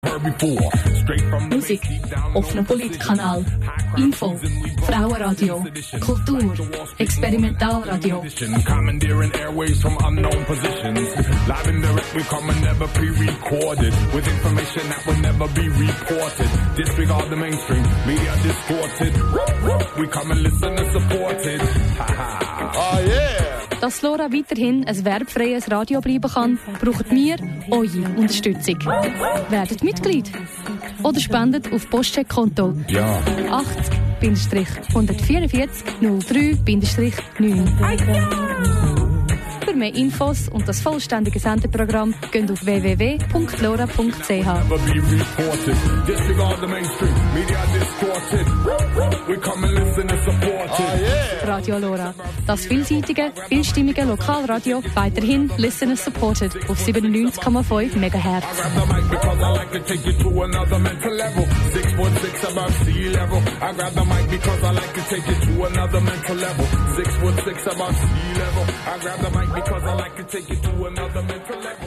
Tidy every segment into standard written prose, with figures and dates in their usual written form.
Musik, offener Politkanal, Info, Frauenradio, Kultur, Experimentalradio. Commandeering airways from unknown positions. Live and direct, we come and never pre-recorded. With information that will never be reported. Disregard the mainstream, media distorted. We come and listen and support it. Oh yeah! Dass Lora weiterhin ein werbfreies Radio bleiben kann, braucht wir eure Unterstützung. Werdet Mitglied oder spendet auf Postcheckkonto 80-144-03-9. Für mehr Infos und das vollständige Sendeprogramm geht auf www.lora.ch. Radio Lora, das vielseitige, vielstimmige Lokalradio, weiterhin Listener Supported auf 97,5 MHz. Because I like to take it to another mental level.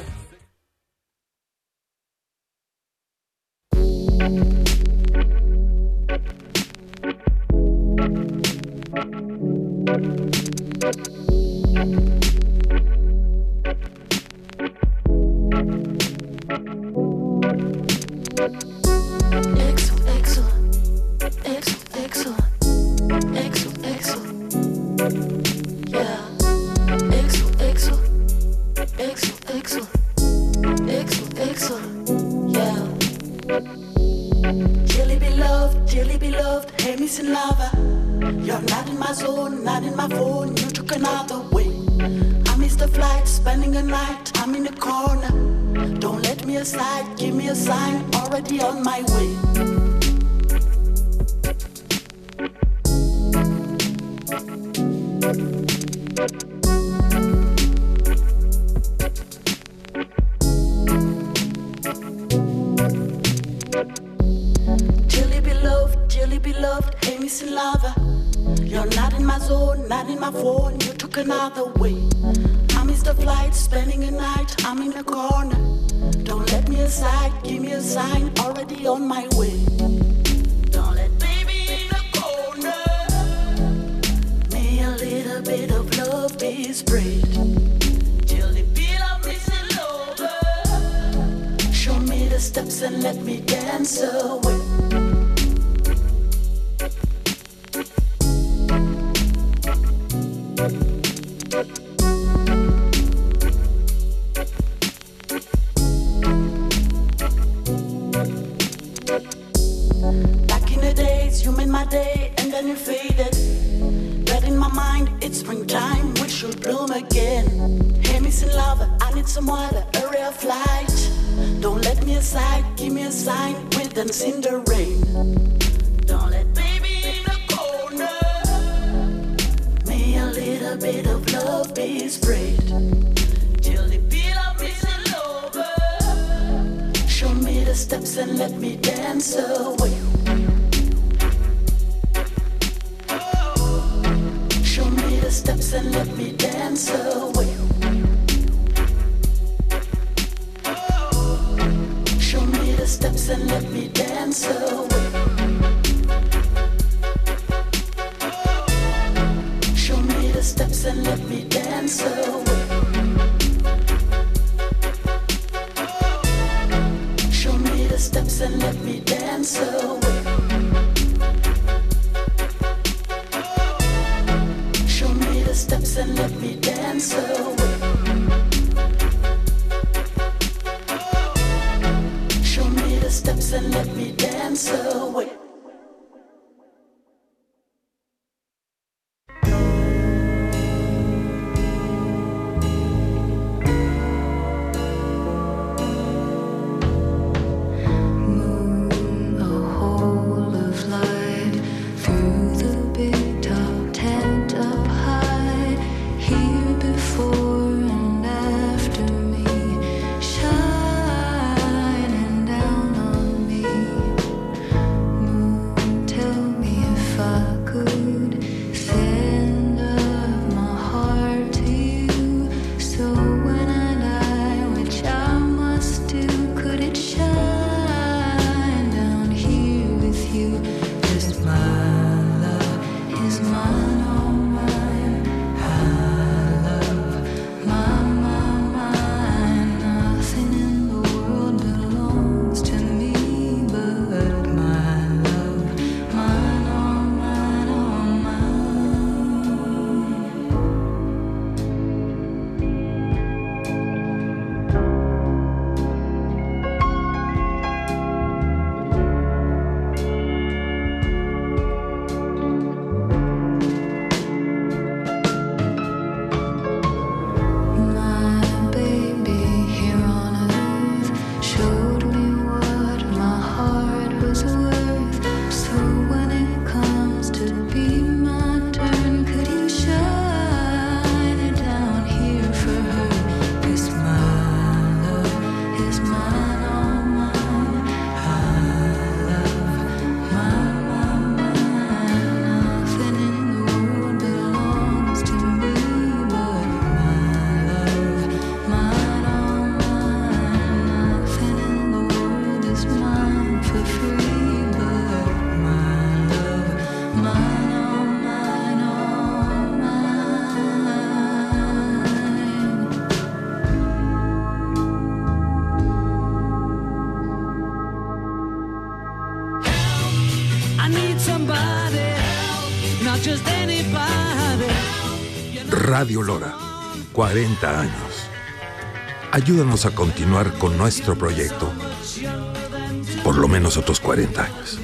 Radio Lora, 40 años. Ayúdanos a continuar con nuestro proyecto por lo menos otros 40 años.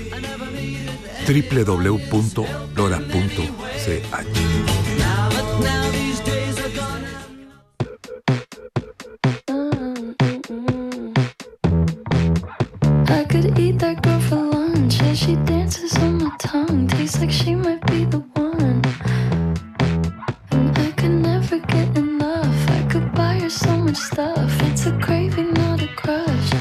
www.lora.ch. I could eat that girl for lunch as she dances on my tongue. Tastes like she might be the one. And I could never get enough. I could buy her so much stuff. It's a craving, not a crush.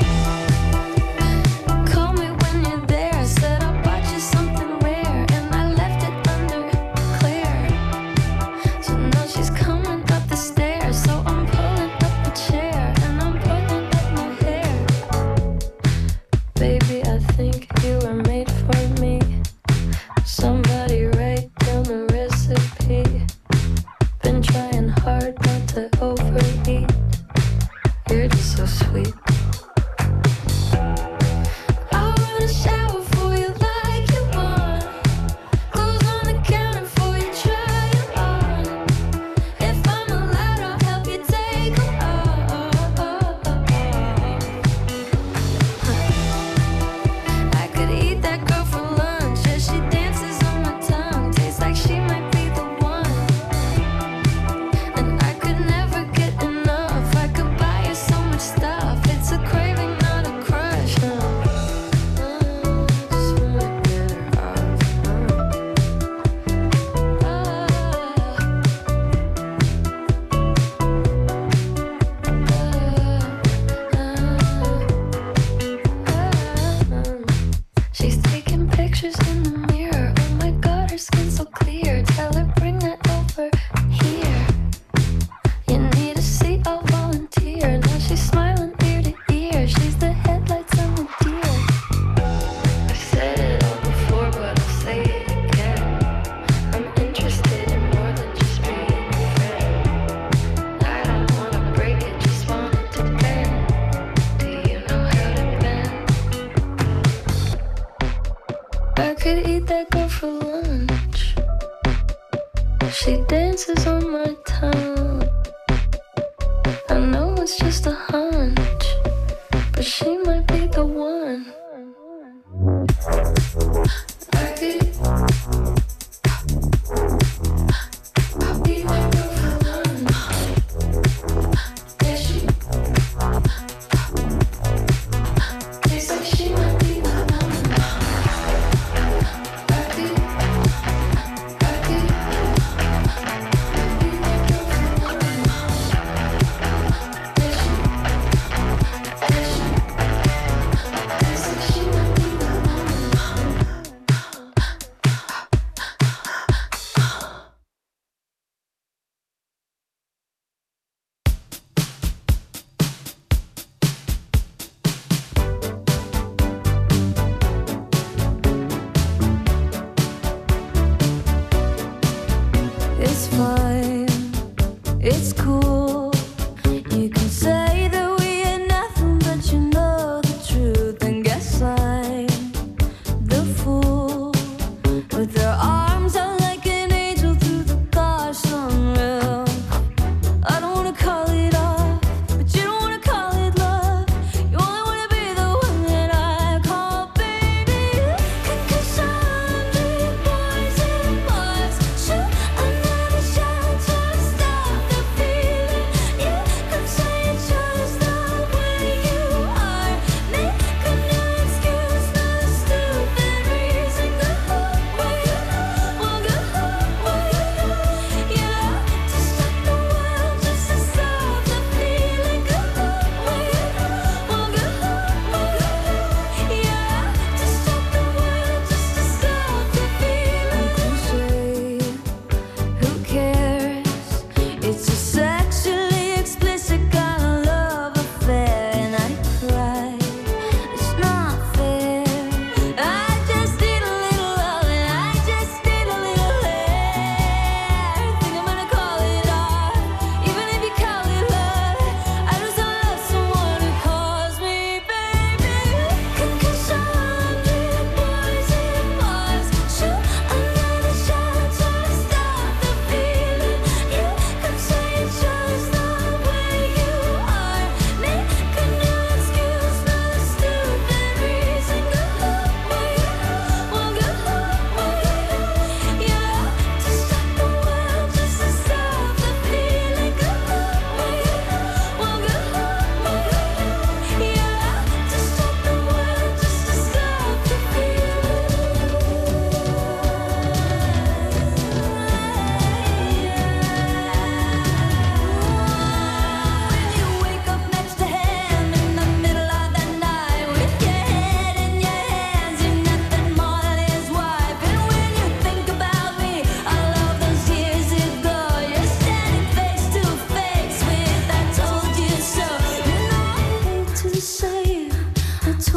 Call me when you're there. I said I bought you something rare, and I left it under clear. So now she's coming up the stairs. So I'm pulling up the chair and I'm pulling up my hair. Baby, I think you were made for me. Somebody write down the recipe. Been trying hard not to overeat. You're just so sweet. I wanna shower for you like you want. Clothes on the counter for you, try it on. If I'm allowed, I'll help you take them off. I could eat that girl for lunch as she dances on my tongue. Tastes like she might be the one. And I could never get enough. I could buy her so much stuff. It's a craving, not a crush. Just wanna get her off. She's taking pictures in the mirror. Oh my god, her skin's so clear. Tell her bring that over here. You need a seat, I'll volunteer. Now she's smiling ear to ear. She's the headlights on the deer. I've said it all before, but I'll say it again. I'm interested in more than just being a friend. I don't wanna break it, just want it to bend. Do you know how to bend? I could eat that girl for lunch. She dances on my tongue. I know it's just a hunch, but she might be the one. I could eat that girl for lunch. Yeah, she tastes like she might be the one. I could eat that girl for lunch. Yeah, she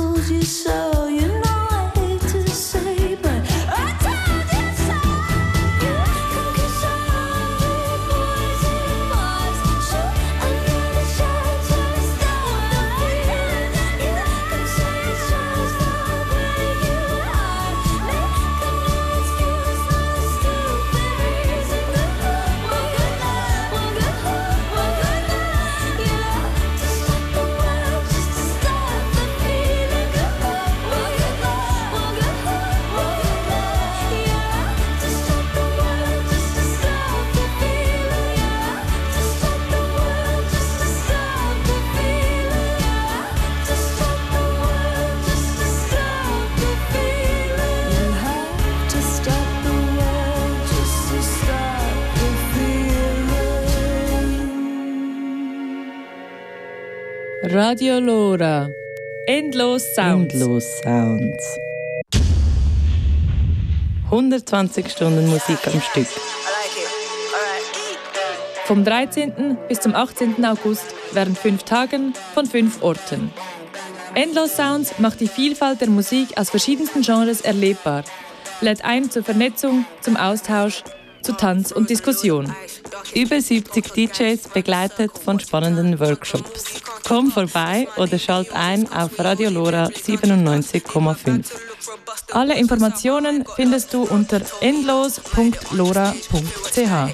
told you so. You know I hate to say, but I told you so. You can surround boys and bars, shoot another shot, just stop the feeling. You can say it's just not where you are. Make no excuse, no stupid reason. One good night, yeah. To stop the world, just to stop the feeling. One good night, yeah. To stop the world, just to stop the feeling, yeah. To stop the world, just to stop the feeling, yeah. To stop the world, just to stop the feeling. You have to stop the world just to stop the feeling. Radio Lora. Endlos Sounds. Endlos Sounds. 120 Stunden Musik am Stück. Vom 13. bis zum 18. August während 5 Tagen von 5 Orten. Endlos Sounds macht die Vielfalt der Musik aus verschiedensten Genres erlebbar, lädt ein zur Vernetzung, zum Austausch, zu Tanz und Diskussion. Über 70 DJs begleitet von spannenden Workshops. Komm vorbei oder schalt ein auf Radio Lora 97,5. Alle Informationen findest du unter endlos.lora.ch.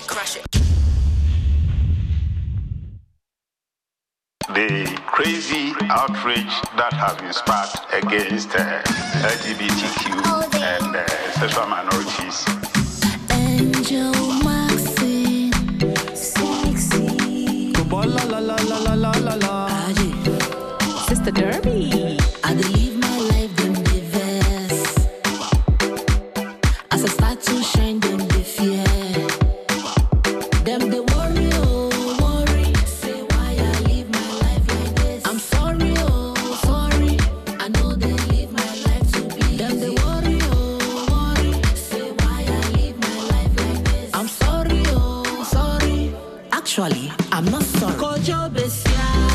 The crazy outrage that has been sparked against LGBTQ and sexual minorities. Angel Maxine, sexy. La la la la la la la la. Sister Derby. I believe my life them the verse. As I start to shine them the fear. Them the worry, oh worry. Say why I live my life like this. I'm sorry, oh sorry. I know they live my life to be. Them the worry, oh worry. Say why I live my life like this. I'm sorry, oh sorry. Actually, I'm not sorry. Kojo besia.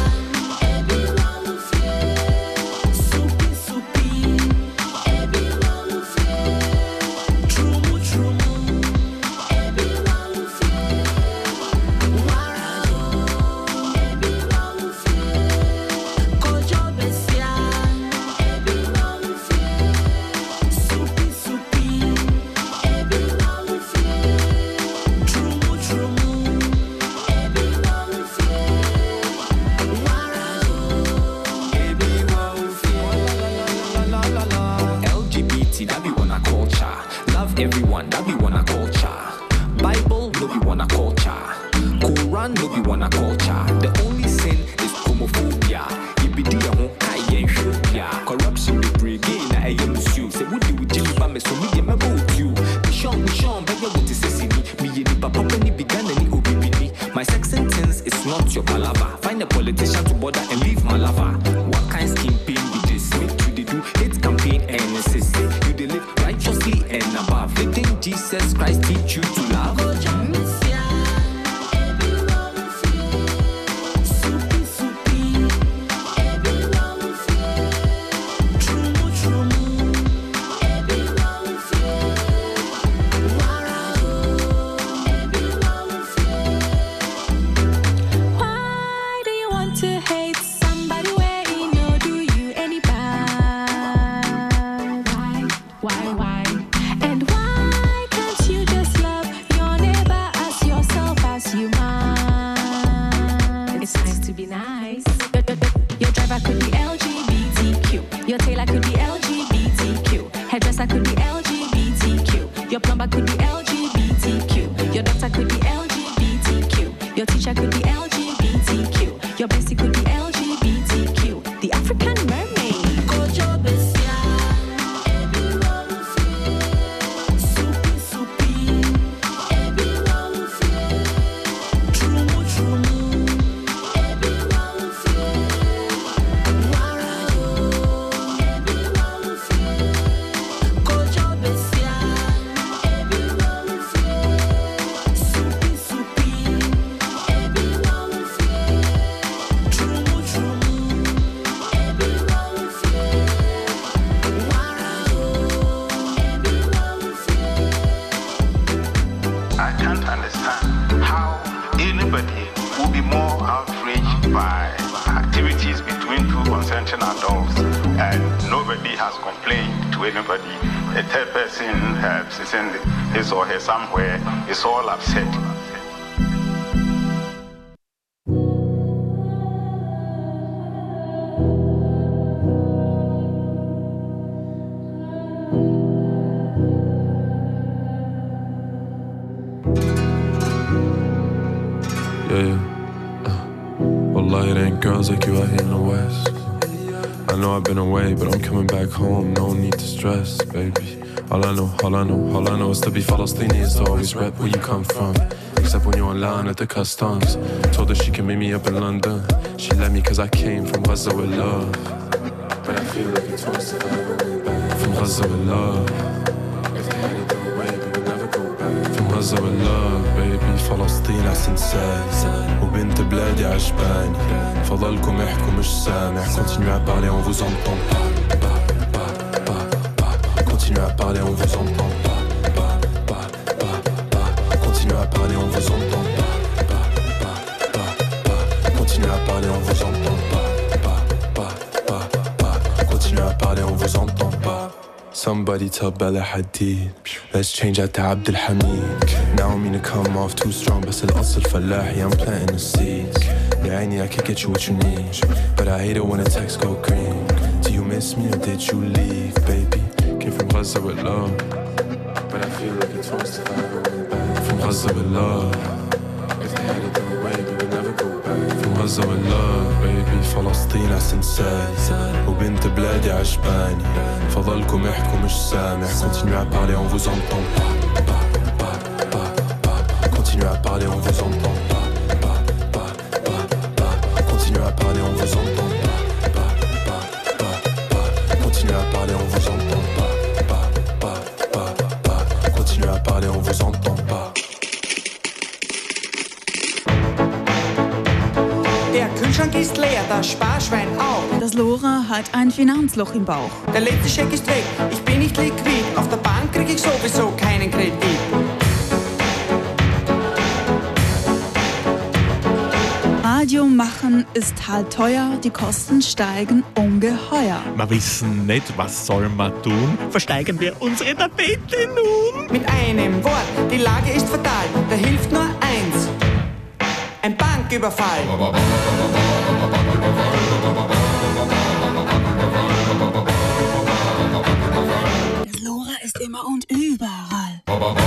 Everyone, that be wanna culture. Bible, no be wanna culture. Quran, no be wanna culture. The only sin is homophobia. Ibidia hon kayen shobia. Corruption be brigade na aye musu. Say would you Jimmy ba me so me dey mebo with you. Mission, beggar what is say me. Me ye ni papa ni began ni obibini. My sex sentence is not your palaver. Find a politician to bother and leave my lover. What kind scheme pain be this? Make you dey do hate campaign and insist you dey live righteously and above. Letting Jesus Christ teach you to love. Why do you want to hate somebody where you know do you any bad? Why? And why can't you just love your neighbor as yourself as you might? It's nice to be nice. Your driver could be LGBTQ. Your tailor could be LGBTQ. Hairdresser could be LGBTQ. Your plumber could be LGBTQ. Your doctor could be LGBTQ. Your teacher could be LGBTQ. Your bestie could be LGBTQ. The African mermaid. Kojo besia. Everyone nobody has complained to anybody. A third person is in his or her somewhere, is all upset. Wallahi, it ain't girls like you out here in the West. I know I've been away, but I'm coming back home. No need to stress, baby. All I know is to be Palestinian is to always rep where you come from. Except when you're in line at the customs. Told her she can meet me up in London. She let me cause I came from Gaza with love. But I feel like it's once if I ever went back. From Gaza with love. If they had it their way, we would never go back. From Gaza with love, baby. فلسطين أحسن ساي وبنت بلادي عجباني فضلكم احكوا مش سامع. Continuez à parler, on vous entend pas. Continuez à parler, on vous entend pas. Continuez à parler, on vous entend pas. Continuez à parler, on vous entend pas. Continuez à parler, on vous entend pas. Somebody tell Bella Hadid, let's change that to Abdul Hamid. Now I mean to come off too strong, but still أصل فلاحي, I'm planting the seeds. Yeah, I could get you what you need, but I hate it when the texts go green. Do you miss me or did you leave, baby? Came from Gaza with love, but I feel like it's once if I ever went back. From Gaza with love, if they had it their way, we would never go back. From Gaza with love, baby. فلسطين أحسن ساي وبنت بلادي عجباني فضلكم احكوا مش سامع. Continuez à parler, on vous entend pas. Continuez à parler, on vous entend pas. Continuez à parler, on vous entend pas. Continuez à parler, on vous entend pas. Continuez à parler, on vous entend pas. Der Kühlschrank ist leer, das Sparschwein auch. Das Lora hat ein Finanzloch im Bauch. Der letzte Scheck ist weg, ich bin nicht liquid. Auf der Bank krieg ich sowieso keinen Kredit. Radio machen ist halt teuer, die Kosten steigen ungeheuer. Wir wissen nicht, was soll man tun? Versteigern wir unsere Tapete nun? Mit einem Wort, die Lage ist fatal. Da hilft nur eins: ein Banküberfall. Das Lora ist immer und überall.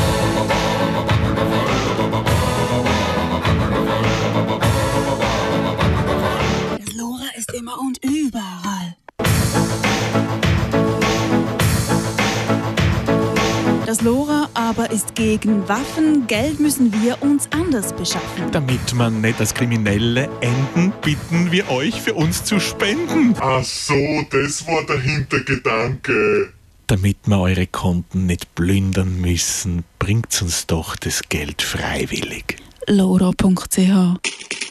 Das Lora ist immer und überall. Das Lora aber ist gegen Waffen. Geld müssen wir uns anders beschaffen. Damit man nicht als Kriminelle enden, bitten wir euch, für uns zu spenden. Ach so, das war der Hintergedanke. Damit wir eure Konten nicht plündern müssen, bringt uns doch das Geld freiwillig. lora.ch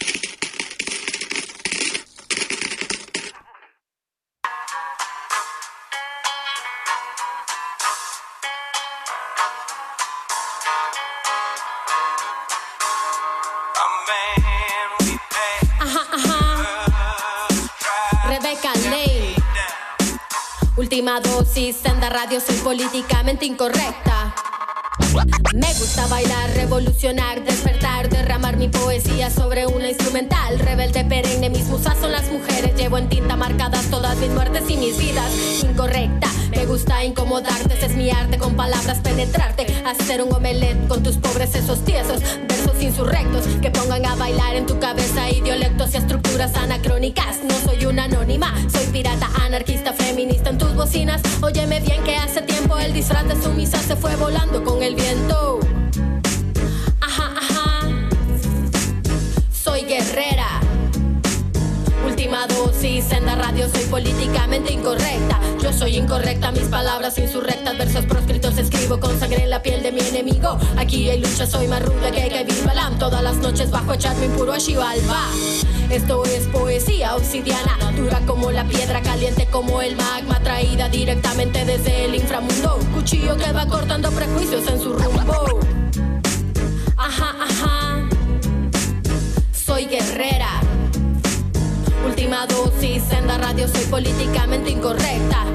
Última dosis, Senda Radio, soy políticamente incorrecta. Me gusta bailar, revolucionar, despertar, derramar mi poesía sobre una instrumental. Rebelde perenne, mis musas son las mujeres. Llevo en tinta marcadas todas mis muertes y mis vidas. Incorrecta, me gusta incomodarte. Ese es mi arte, con palabras penetrarte. Hacer un omelette con tus pobres sesos tiesos. Versos insurrectos que pongan a bailar en tu cabeza idiolectos y estructuras anacrónicas. No soy una anónima, soy pirata, anarquista, feminista en tus bocinas. Óyeme bien que hace tiempo el disfraz de sumisa se fue volando con el viento. Ajá, ajá. Soy guerrera. Última dosis, Senda Radio, soy políticamente incorrecta. Yo soy incorrecta, mis palabras insurrectas, versos proscritos escribo con sangre en la piel de mi enemigo. Aquí hay lucha, soy más ruda que Bilbalam. Todas las noches bajo echarme impuro a Xibalba. Esto es poesía obsidiana, dura como la piedra, caliente como el magma, traída directamente desde el inframundo. Cuchillo que va cortando prejuicios en su rumbo. Ajá, ajá. Soy guerrera. Última dosis, Senda Radio, soy políticamente incorrecta. Tal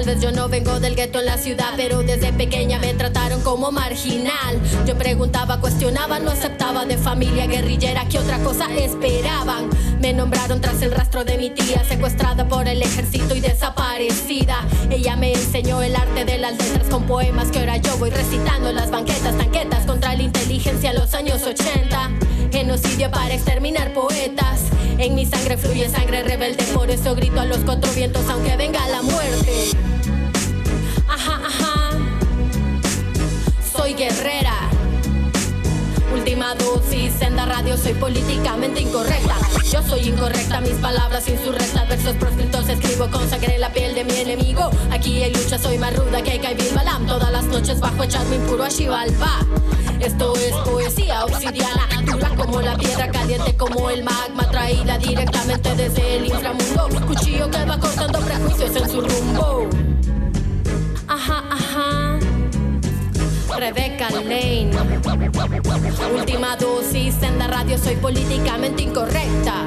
ustedes, yo no vengo del gueto en la ciudad, pero desde pequeña me trataron como marginal. Yo preguntaba, cuestionaba, no aceptaba, de familia guerrillera, ¿qué otra cosa esperaban? Me nombraron tras el rastro de mi tía, secuestrada por el ejército y desaparecida. Ella me enseñó el arte de las letras con poemas que ahora yo voy recitando en las banquetas, tanquetas contra la inteligencia en los años 80. Genocidio para exterminar poetas. En mi sangre fluye sangre rebelde, por eso grito a los cuatro vientos aunque venga la muerte. Ajá, ajá. Soy guerrera. Última dosis, Senda Radio, soy políticamente incorrecta. Yo soy incorrecta, mis palabras insurrectas, versos proscritos escribo con sangre en la piel de mi enemigo. Aquí hay lucha, soy más ruda que Kaibil Balam. Todas las noches bajo echarme impuro a Xibalba. Esto es poesía obsidiana, dura como la piedra, caliente como el magma, traída directamente desde el inframundo. Cuchillo que va cortando prejuicios en su rumbo. Ajá, ajá. Rebecca Lane. Última dosis, Senda Radio, soy políticamente incorrecta.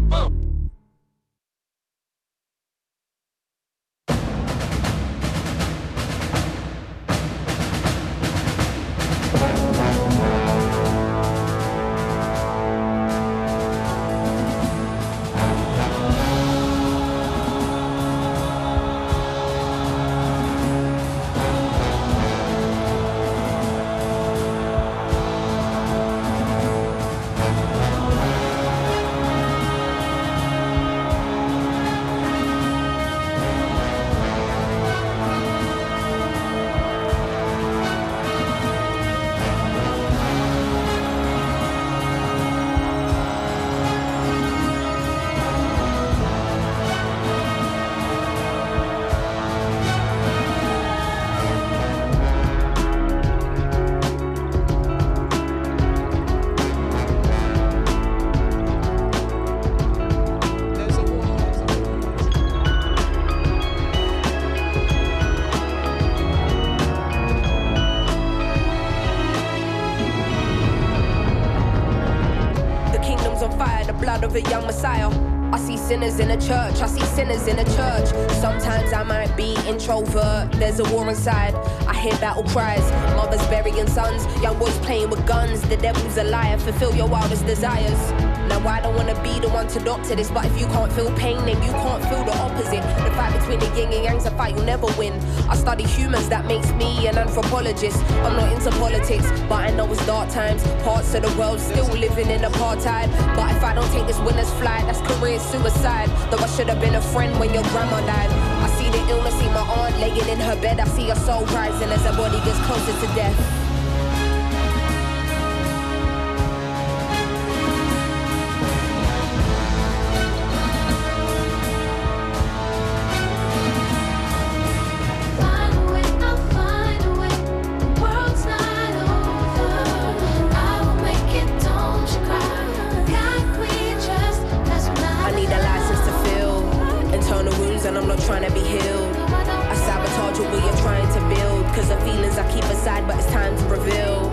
Of a young Messiah. I see sinners in a church, I see sinners in a church. Sometimes I might be introvert, there's a war inside. I hear battle cries, mothers burying sons, young boys playing with guns. The devil's a liar, fulfill your wildest desires. Now I don't wanna be the one to doctor this, but if you can't feel pain, then you can't feel the opposite. The fight between the yin and yang's a fight you'll never win. I study humans, that makes me an anthropologist. I'm not into politics, but I know it's dark times. Parts of the world still living in apartheid. But if I don't take this winner's flight, that's career suicide. Though I should have been a friend when your grandma died. I see the illness, see my aunt laying in her bed. I see her soul rising as her body gets closer to death. Trying to be healed. I sabotage what we are trying to build, cause the feelings I keep aside, but it's time to reveal.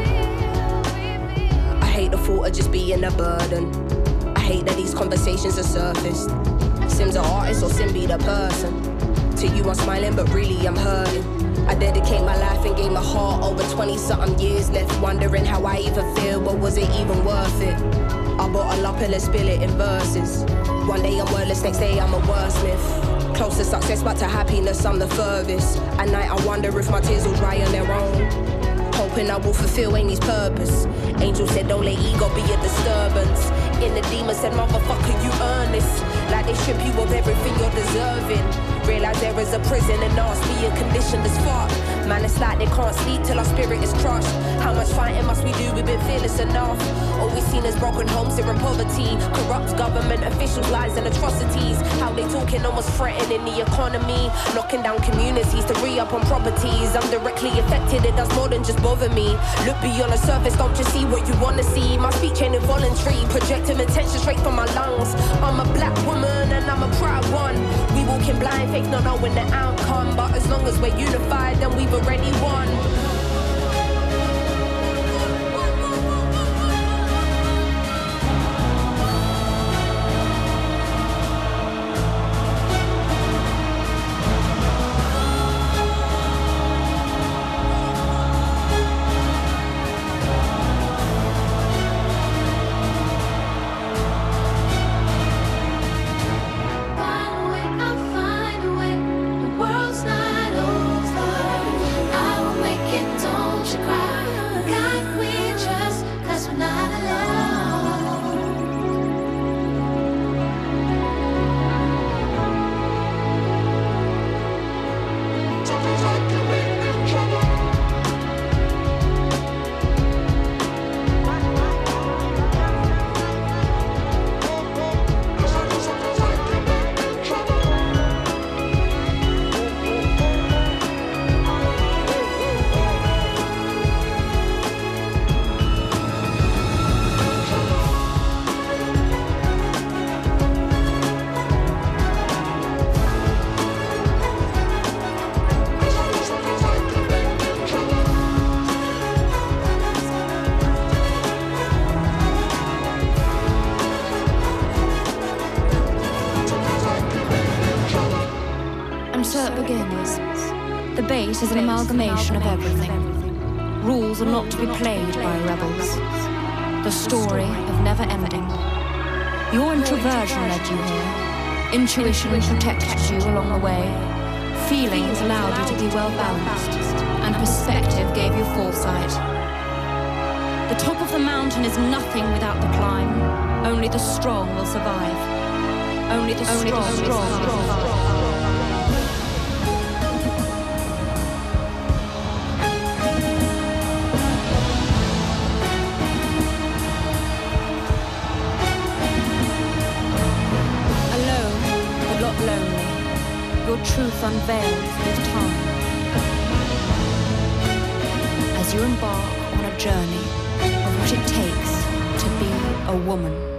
I hate the thought of just being a burden. I hate that these conversations are surfaced. Sim's an artist or Sim be the person. To you I'm smiling but really I'm hurting. I dedicate my life and gave my heart over 20-something years, left wondering how I even feel, but was it even worth it? I bottle up and let's spill it in verses. One day I'm wordless, next day I'm a wordsmith. Close to success, but to happiness, I'm the furthest. At night, I wonder if my tears will dry on their own. Hoping I will fulfill Amy's purpose. Angel said, don't let ego be a disturbance. In the demon said, motherfucker, you earn this. Like they strip you of everything you're deserving. Realize there is a prison and ours being conditioned as fuck. Man, it's like they can't sleep till our spirit is crushed. How much fighting must we do? We've been fearless enough. All we've seen is broken homes here in poverty. Corrupt government officials, lies and atrocities. How they talking almost threatening the economy. Knocking down communities to re-up on properties. I'm directly affected, it does more than just bother me. Look beyond the surface, don't just see what you wanna see. My speech ain't involuntary, projecting attention straight from my lungs. I'm a black woman and I'm a proud one. We walking blind, fake not knowing the outcome. But as long as we're unified, then we've already won. The base is an amalgamation of everything. Rules are not to be played by rebels. The story of never ending. Your introversion led you here. Intuition protected you along the way. Feelings allowed you to be well balanced. And perspective gave you foresight. The top of the mountain is nothing without the climb. Only the strong will survive. Only the strong. Your truth unveiled with time. As you embark on a journey of what it takes to be a woman.